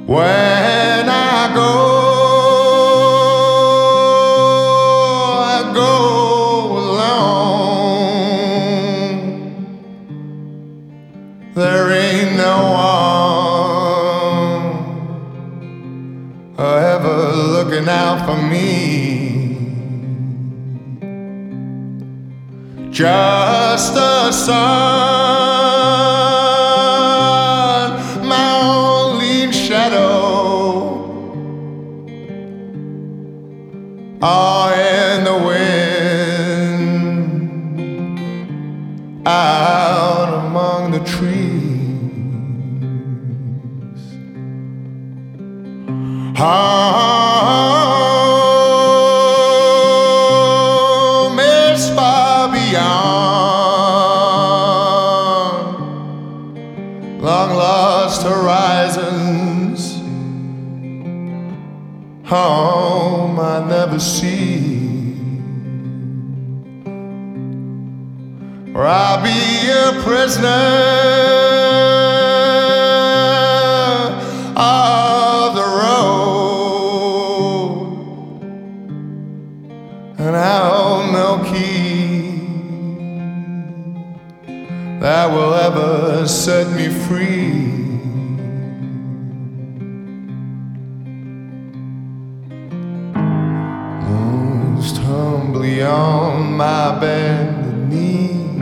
When I go alone. There ain't no one ever looking out for me. Just the sun, my only shadow. In the wind, out among the trees. Home is far beyond long lost horizons. Home I never see, or I'll be a prisoner of the road, and I'll hold no key that will ever set me free. Humbly on my bended knee,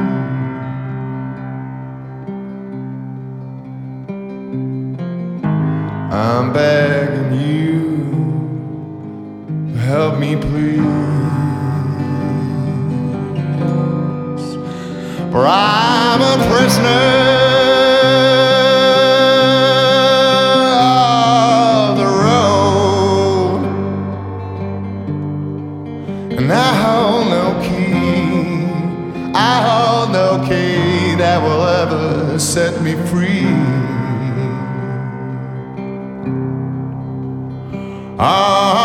I'm begging you to help me please, for I'm a prisoner of the road, and I hold no key, I hold no key that will ever set me free. Oh,